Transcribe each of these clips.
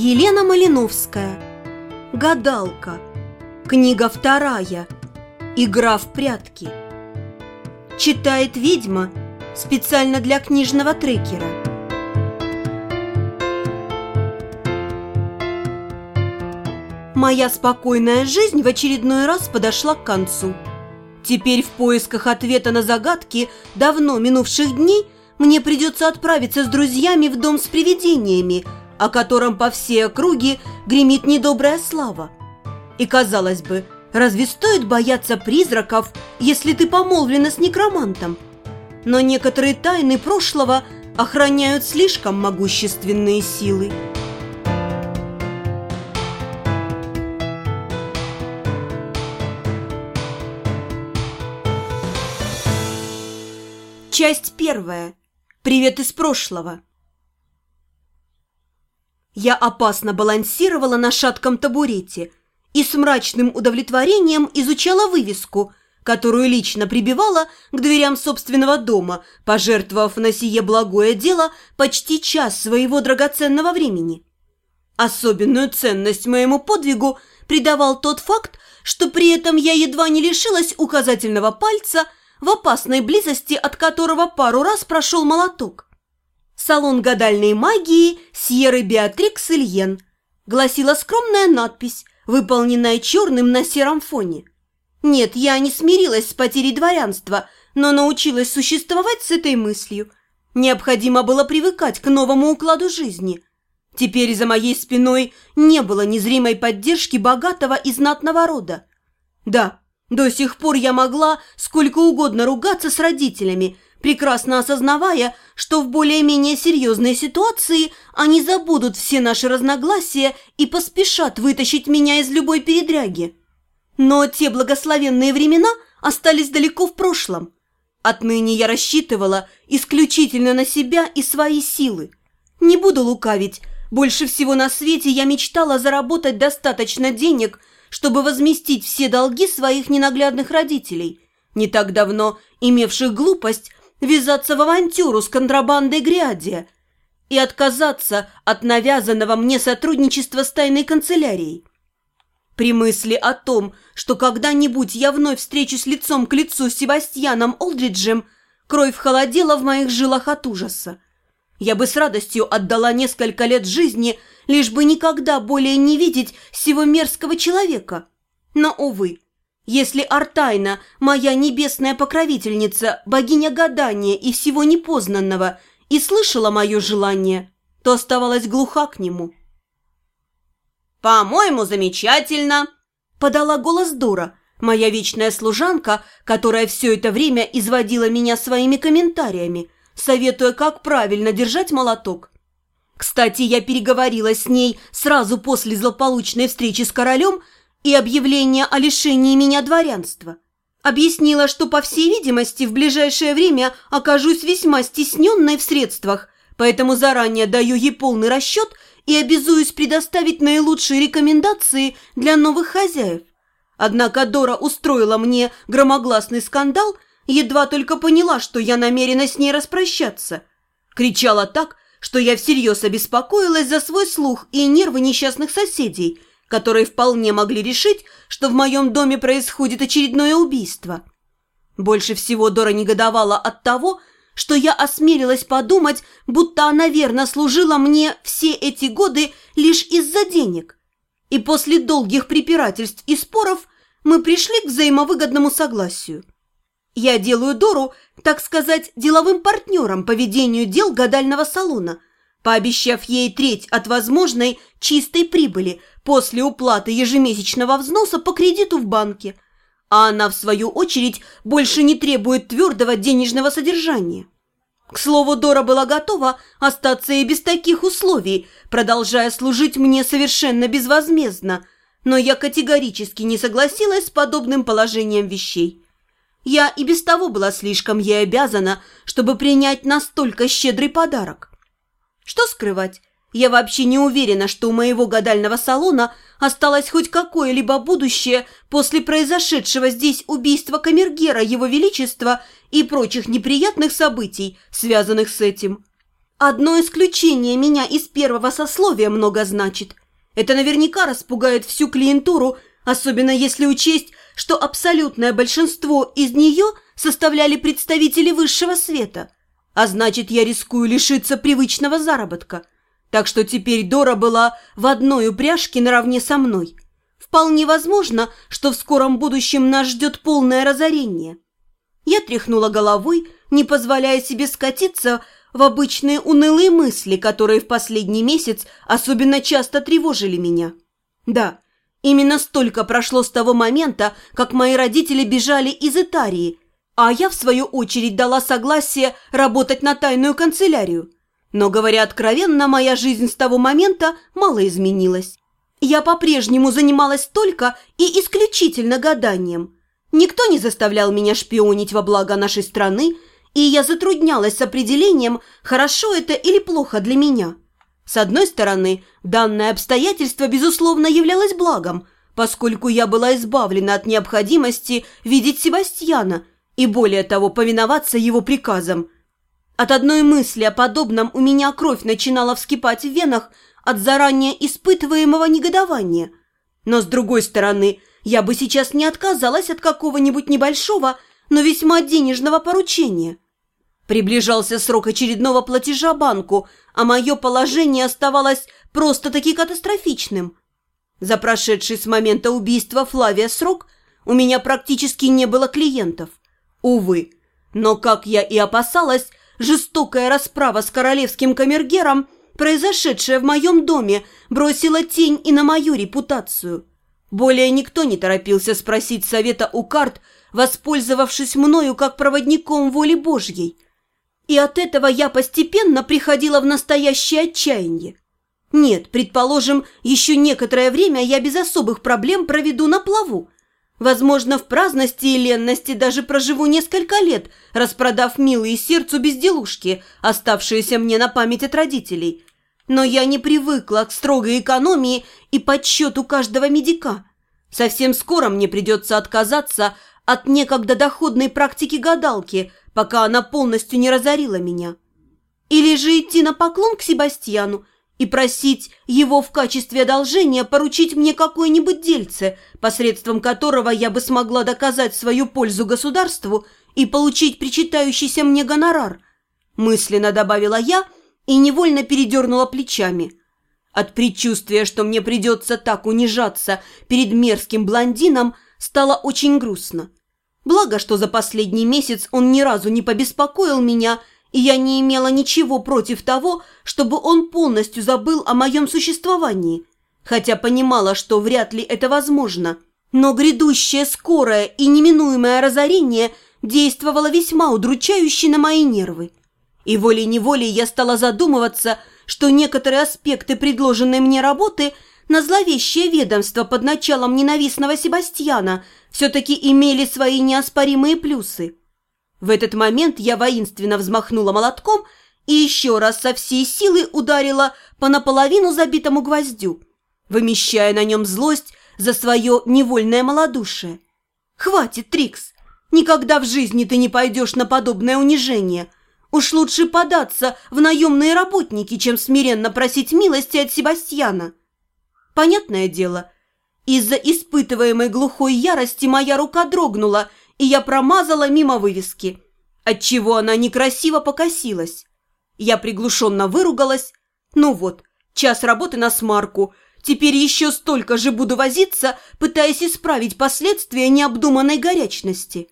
Елена Малиновская. Гадалка. Книга 2. Игра в прятки. Читает ведьма специально для книжного трекера. Моя спокойная жизнь в очередной раз подошла к концу. Теперь в поисках ответа на загадки давно минувших дней мне придется отправиться с друзьями в дом с привидениями, о котором по всей округе гремит недобрая слава. И, казалось бы, разве стоит бояться призраков, если ты помолвлена с некромантом? Но некоторые тайны прошлого охраняют слишком могущественные силы. Часть 1. Привет из прошлого. Я опасно балансировала на шатком табурете и с мрачным удовлетворением изучала вывеску, которую лично прибивала к дверям собственного дома, пожертвовав на сие благое дело почти час своего драгоценного времени. Особенную ценность моему подвигу придавал тот факт, что при этом я едва не лишилась указательного пальца, в опасной близости от которого пару раз прошел молоток. «Салон гадальной магии Сьерры Беатрикс Ильен», гласила скромная надпись, выполненная черным на сером фоне. Нет, я не смирилась с потерей дворянства, но научилась существовать с этой мыслью. Необходимо было привыкать к новому укладу жизни. Теперь за моей спиной не было незримой поддержки богатого и знатного рода. Да, до сих пор я могла сколько угодно ругаться с родителями, прекрасно осознавая, что в более-менее серьезной ситуации они забудут все наши разногласия и поспешат вытащить меня из любой передряги. Но те благословенные времена остались далеко в прошлом. Отныне я рассчитывала исключительно на себя и свои силы. Не буду лукавить, больше всего на свете я мечтала заработать достаточно денег, чтобы возместить все долги своих ненаглядных родителей, не так давно имевших глупость ввязаться в авантюру с контрабандой грядия и отказаться от навязанного мне сотрудничества с тайной канцелярией. При мысли о том, что когда-нибудь я вновь встречусь лицом к лицу с Себастьяном Олдриджем, кровь холодела в моих жилах от ужаса. Я бы с радостью отдала несколько лет жизни, лишь бы никогда более не видеть сего мерзкого человека. Но, увы, если Артайна, моя небесная покровительница, богиня гадания и всего непознанного, и слышала мое желание, то оставалась глуха к нему. «По-моему, замечательно!» – подала голос Дора, моя вечная служанка, которая все это время изводила меня своими комментариями, советуя, как правильно держать молоток. Кстати, я переговорила с ней сразу после злополучной встречи с королем и объявления о лишении меня дворянства. Объяснила, что, по всей видимости, в ближайшее время окажусь весьма стесненной в средствах, поэтому заранее даю ей полный расчет и обязуюсь предоставить наилучшие рекомендации для новых хозяев. Однако Дора устроила мне громогласный скандал, едва только поняла, что я намерена с ней распрощаться. Кричала так, что я всерьез обеспокоилась за свой слух и нервы несчастных соседей, которые вполне могли решить, что в моем доме происходит очередное убийство. Больше всего Дора негодовала от того, что я осмелилась подумать, будто она верно служила мне все эти годы лишь из-за денег. И после долгих препирательств и споров мы пришли к взаимовыгодному согласию. Я делаю Дору, так сказать, деловым партнером по ведению дел гадального салона, пообещав ей треть от возможной чистой прибыли после уплаты ежемесячного взноса по кредиту в банке, а она, в свою очередь, больше не требует твердого денежного содержания. К слову, Дора была готова остаться и без таких условий, продолжая служить мне совершенно безвозмездно, но я категорически не согласилась с подобным положением вещей. Я и без того была слишком ей обязана, чтобы принять настолько щедрый подарок. Что скрывать, я вообще не уверена, что у моего гадального салона осталось хоть какое-либо будущее после произошедшего здесь убийства камергера Его Величества и прочих неприятных событий, связанных с этим. Одно исключение меня из первого сословия много значит. Это наверняка распугает всю клиентуру, особенно если учесть, что абсолютное большинство из нее составляли представители высшего света. А значит, я рискую лишиться привычного заработка. Так что теперь Дора была в одной упряжке наравне со мной. Вполне возможно, что в скором будущем нас ждет полное разорение. Я тряхнула головой, не позволяя себе скатиться в обычные унылые мысли, которые в последний месяц особенно часто тревожили меня. Да, именно столько прошло с того момента, как мои родители бежали из Итарии, а я, в свою очередь, дала согласие работать на тайную канцелярию. Но, говоря откровенно, моя жизнь с того момента мало изменилась. Я по-прежнему занималась только и исключительно гаданием. Никто не заставлял меня шпионить во благо нашей страны, и я затруднялась с определением, хорошо это или плохо для меня. С одной стороны, данное обстоятельство, безусловно, являлось благом, поскольку я была избавлена от необходимости видеть Себастьяна и, более того, повиноваться его приказам. От одной мысли о подобном у меня кровь начинала вскипать в венах от заранее испытываемого негодования. Но, с другой стороны, я бы сейчас не отказалась от какого-нибудь небольшого, но весьма денежного поручения. Приближался срок очередного платежа банку, а мое положение оставалось просто-таки катастрофичным. За прошедший с момента убийства Флавия срок у меня практически не было клиентов. Увы, но, как я и опасалась, жестокая расправа с королевским камергером, произошедшая в моем доме, бросила тень и на мою репутацию. Более никто не торопился спросить совета у карт, воспользовавшись мною как проводником воли Божьей. И от этого я постепенно приходила в настоящее отчаяние. Нет, предположим, еще некоторое время я без особых проблем проведу на плаву. Возможно, в праздности и ленности даже проживу несколько лет, распродав милые сердцу безделушки, оставшиеся мне на память от родителей. Но я не привыкла к строгой экономии и подсчету каждого медика. Совсем скоро мне придется отказаться от некогда доходной практики гадалки, пока она полностью не разорила меня. Или же идти на поклон к Себастьяну и просить его в качестве одолжения поручить мне какое-нибудь дельце, посредством которого я бы смогла доказать свою пользу государству и получить причитающийся мне гонорар. Мысленно добавила я и невольно передернула плечами. От предчувствия, что мне придется так унижаться перед мерзким блондином, стало очень грустно. Благо, что за последний месяц он ни разу не побеспокоил меня, и я не имела ничего против того, чтобы он полностью забыл о моем существовании, хотя понимала, что вряд ли это возможно. Но грядущее скорое и неминуемое разорение действовало весьма удручающе на мои нервы. И волей-неволей я стала задумываться, что некоторые аспекты предложенной мне работы на зловещее ведомство под началом ненавистного Себастьяна все-таки имели свои неоспоримые плюсы. В этот момент я воинственно взмахнула молотком и еще раз со всей силы ударила по наполовину забитому гвоздю, вымещая на нем злость за свое невольное малодушие. «Хватит, Трикс! Никогда в жизни ты не пойдешь на подобное унижение! Уж лучше податься в наемные работники, чем смиренно просить милости от Себастьяна!» Понятное дело, из-за испытываемой глухой ярости моя рука дрогнула, и я промазала мимо вывески, отчего она некрасиво покосилась. Я приглушенно выругалась. Ну вот, час работы на смарку. Теперь еще столько же буду возиться, пытаясь исправить последствия необдуманной горячности.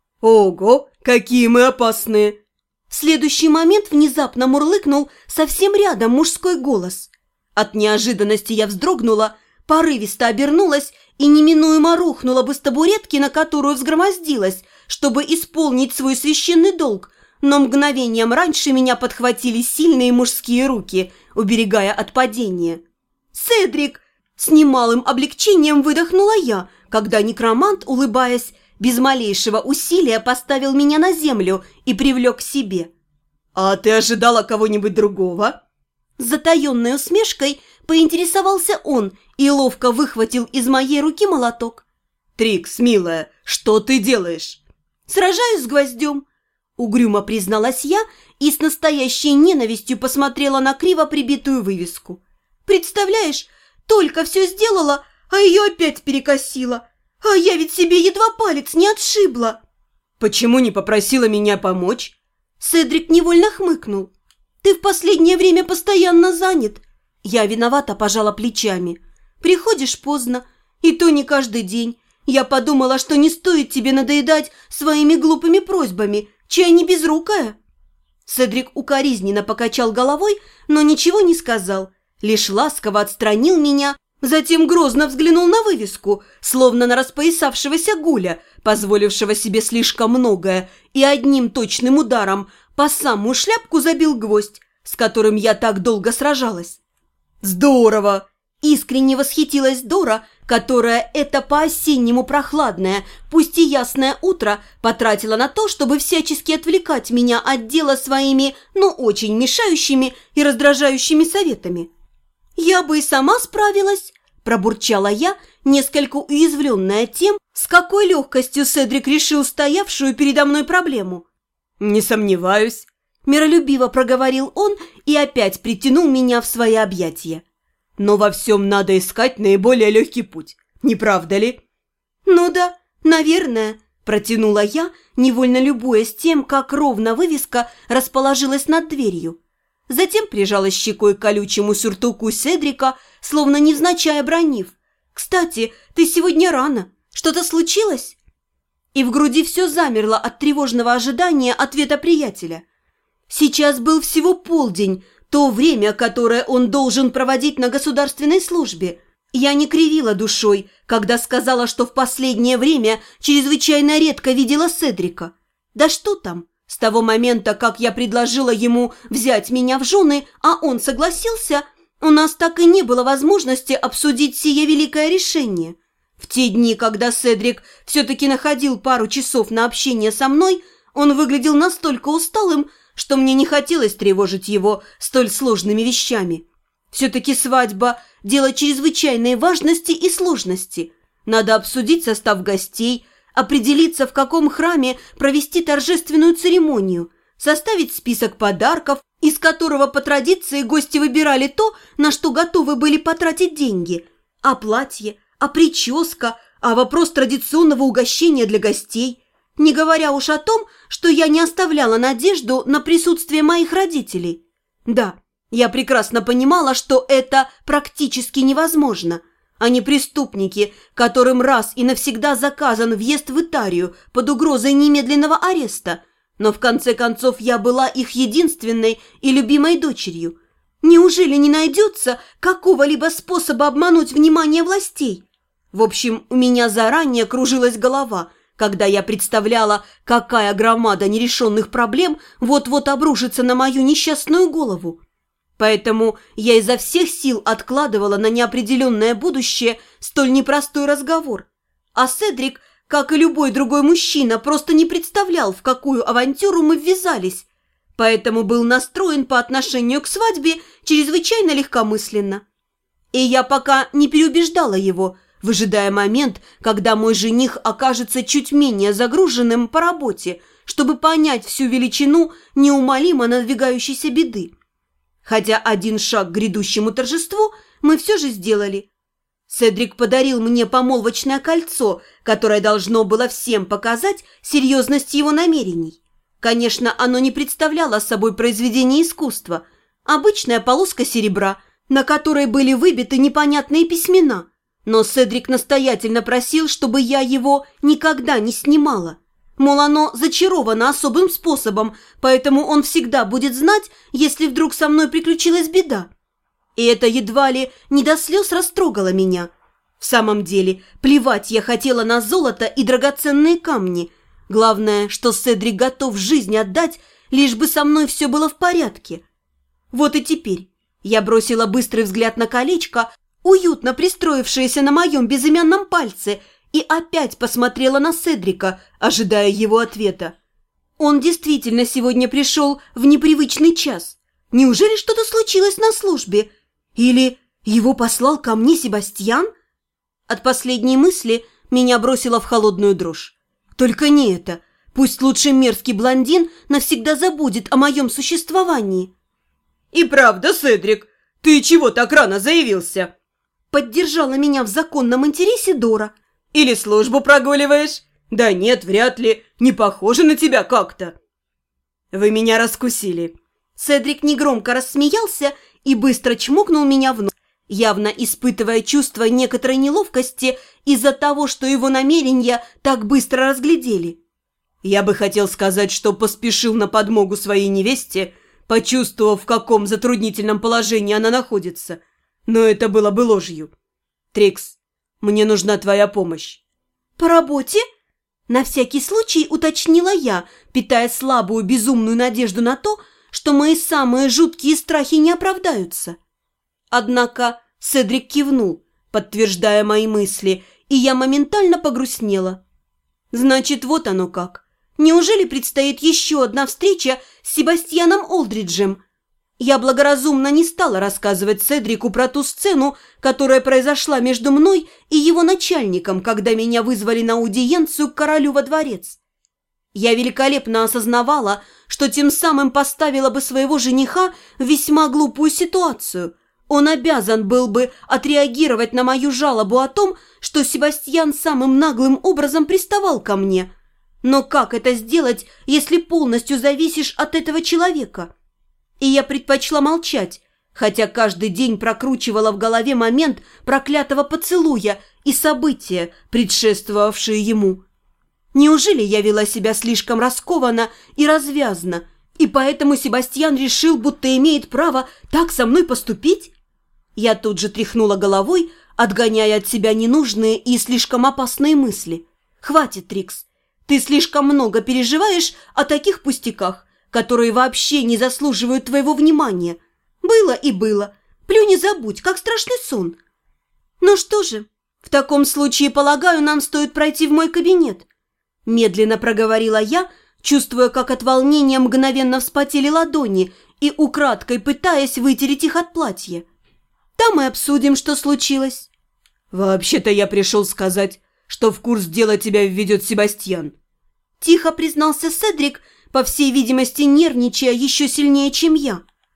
«Ого, какие мы опасные!» В следующий момент внезапно мурлыкнул совсем рядом мужской голос. От неожиданности я вздрогнула, порывисто обернулась и неминуемо рухнула бы с табуретки, на которую взгромоздилась, чтобы исполнить свой священный долг, но мгновением раньше меня подхватили сильные мужские руки, уберегая от падения. «Седрик!» – с немалым облегчением выдохнула я, когда некромант, улыбаясь, без малейшего усилия поставил меня на землю и привлек к себе. «А ты ожидала кого-нибудь другого?» С затаенной усмешкой поинтересовался он и ловко выхватил из моей руки молоток. «Трикс, милая, что ты делаешь?» «Сражаюсь с гвоздем». угрюмо призналась я и с настоящей ненавистью посмотрела на криво прибитую вывеску. «Представляешь, только все сделала, а ее опять перекосила. А я ведь себе едва палец не отшибла». «Почему не попросила меня помочь?» Седрик невольно хмыкнул. «Ты в последнее время постоянно занят». Я виновата пожала плечами. «Приходишь поздно, и то не каждый день. Я подумала, что не стоит тебе надоедать своими глупыми просьбами, чай не безрукая». Седрик укоризненно покачал головой, но ничего не сказал, лишь ласково отстранил меня, затем грозно взглянул на вывеску, словно на распоясавшегося гуля, позволившего себе слишком многое, и одним точным ударом по самую шляпку забил гвоздь, с которым я так долго сражалась. «Здорово!» – искренне восхитилась Дора, которая это по-осеннему прохладное, пусть и ясное утро потратила на то, чтобы всячески отвлекать меня от дела своими, но очень мешающими и раздражающими советами. «Я бы и сама справилась», – пробурчала я, несколько уязвленная тем, с какой легкостью Седрик решил стоявшую передо мной проблему. «Не сомневаюсь», – миролюбиво проговорил он и опять притянул меня в свои объятия. «Но во всем надо искать наиболее легкий путь, не правда ли?» «Ну да, наверное», – протянула я, невольно любуясь тем, как ровно вывеска расположилась над дверью. Затем прижалась щекой к колючему сюртуку Седрика, словно невзначай обронив. «Кстати, ты сегодня рано. Что-то случилось?» И в груди все замерло от тревожного ожидания ответа приятеля. Сейчас был всего полдень, то время, которое он должен проводить на государственной службе. Я не кривила душой, когда сказала, что в последнее время чрезвычайно редко видела Седрика. Да что там? С того момента, как я предложила ему взять меня в жены, а он согласился, у нас так и не было возможности обсудить сие великое решение. В те дни, когда Седрик все-таки находил пару часов на общение со мной, он выглядел настолько усталым, что мне не хотелось тревожить его столь сложными вещами. Все-таки свадьба – дело чрезвычайной важности и сложности. Надо обсудить состав гостей, определиться, в каком храме провести торжественную церемонию, составить список подарков, из которого по традиции гости выбирали то, на что готовы были потратить деньги, а платье, а прическа, а вопрос традиционного угощения для гостей, не говоря уж о том, что я не оставляла надежду на присутствие моих родителей. Да, я прекрасно понимала, что это практически невозможно. Они преступники, которым раз и навсегда заказан въезд в Итарию под угрозой немедленного ареста. Но в конце концов я была их единственной и любимой дочерью. Неужели не найдется какого-либо способа обмануть внимание властей? В общем, у меня заранее кружилась голова, когда я представляла, какая громада нерешенных проблем вот-вот обрушится на мою несчастную голову. Поэтому я изо всех сил откладывала на неопределенное будущее столь непростой разговор. А Седрик, как и любой другой мужчина, просто не представлял, в какую авантюру мы ввязались, поэтому был настроен по отношению к свадьбе чрезвычайно легкомысленно. И я пока не переубеждала его, выжидая момент, когда мой жених окажется чуть менее загруженным по работе, чтобы понять всю величину неумолимо надвигающейся беды. Хотя один шаг к грядущему торжеству мы все же сделали. Седрик подарил мне помолвочное кольцо, которое должно было всем показать серьезность его намерений. Конечно, оно не представляло собой произведение искусства, обычная полоска серебра, на которой были выбиты непонятные письмена, но Седрик настоятельно просил, чтобы я его никогда не снимала. Мол, оно зачаровано особым способом, поэтому он всегда будет знать, если вдруг со мной приключилась беда. И это едва ли не до слез растрогало меня. В самом деле, плевать я хотела на золото и драгоценные камни. Главное, что Седрик готов жизнь отдать, лишь бы со мной все было в порядке. Вот и теперь я бросила быстрый взгляд на колечко, уютно пристроившееся на моем безымянном пальце, и опять посмотрела на Седрика, ожидая его ответа. Он действительно сегодня пришел в непривычный час. Неужели что-то случилось на службе? Или его послал ко мне Себастьян? От последней мысли меня бросило в холодную дрожь. Только не это. Пусть лучше мерзкий блондин навсегда забудет о моем существовании. «И правда, Седрик, ты чего так рано заявился?» Поддержала меня в законном интересе Дора. «Или службу прогуливаешь? Да нет, вряд ли. Не похоже на тебя как-то». «Вы меня раскусили». Седрик негромко рассмеялся и быстро чмокнул меня в нос, явно испытывая чувство некоторой неловкости из-за того, что его намерения так быстро разглядели. «Я бы хотел сказать, что поспешил на подмогу своей невесте, почувствовав, в каком затруднительном положении она находится. Но это было бы ложью. Трикс, мне нужна твоя помощь». «По работе?» На всякий случай уточнила я, питая слабую безумную надежду на то, что мои самые жуткие страхи не оправдаются. Однако Седрик кивнул, подтверждая мои мысли, и я моментально погрустнела. Значит, вот оно как. Неужели предстоит еще одна встреча с Себастьяном Олдриджем? Я благоразумно не стала рассказывать Седрику про ту сцену, которая произошла между мной и его начальником, когда меня вызвали на аудиенцию к королю во дворец. Я великолепно осознавала, что тем самым поставила бы своего жениха в весьма глупую ситуацию. Он обязан был бы отреагировать на мою жалобу о том, что Себастьян самым наглым образом приставал ко мне. Но как это сделать, если полностью зависишь от этого человека? И я предпочла молчать, хотя каждый день прокручивала в голове момент проклятого поцелуя и события, предшествовавшие ему. Неужели я вела себя слишком раскованно и развязно, и поэтому Себастьян решил, будто имеет право так со мной поступить? Я тут же тряхнула головой, отгоняя от себя ненужные и слишком опасные мысли. «Хватит, Трикс, ты слишком много переживаешь о таких пустяках, которые вообще не заслуживают твоего внимания. Было и было. Плюнь и забудь, как страшный сон. Ну что же, в таком случае, полагаю, нам стоит пройти в мой кабинет». Медленно проговорила я, чувствуя, как от волнения мгновенно вспотели ладони и украдкой пытаясь вытереть их от платья. «Там мы обсудим, что случилось». «Вообще-то я пришел сказать, что в курс дела тебя введет Себастьян». Тихо признался Седрик, по всей видимости, нервничая еще сильнее, чем я.